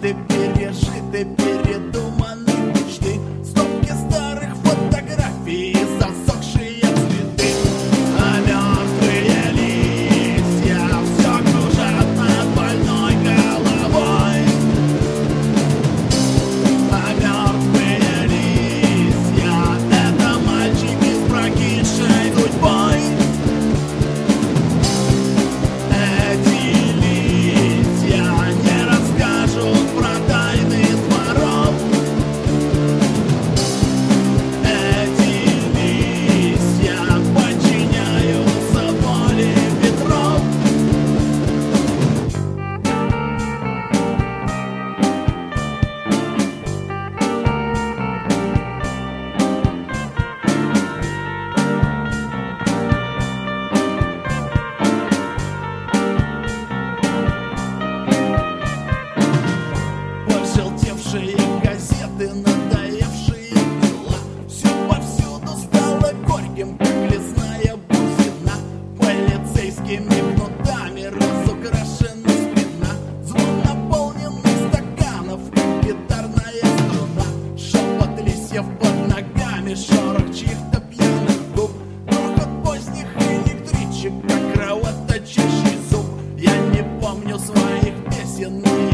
Забыты, пережиты, передуманы мечты. Стопки старых фотографий, засохшие цветы. А мертвые листья все кружат над больной головой. А мертвые листья — это мальчики с прокисшей судьбой. Эти листья не расскажут про тайны дворов. Эти листья подчиняются воле ветров. Пожелтевшие газеты, надоевшие дела. Все повсюду стало горьким, как лесная бузина. Полицейскими кнутами разукрашена спина. Звон наполненных стаканов, как гитарная струна. Шепот листьев под ногами, шорох чьих-то пьяных губ. Грохот поздних электричек, как кровоточащий зуб. Я не помню своих песен, но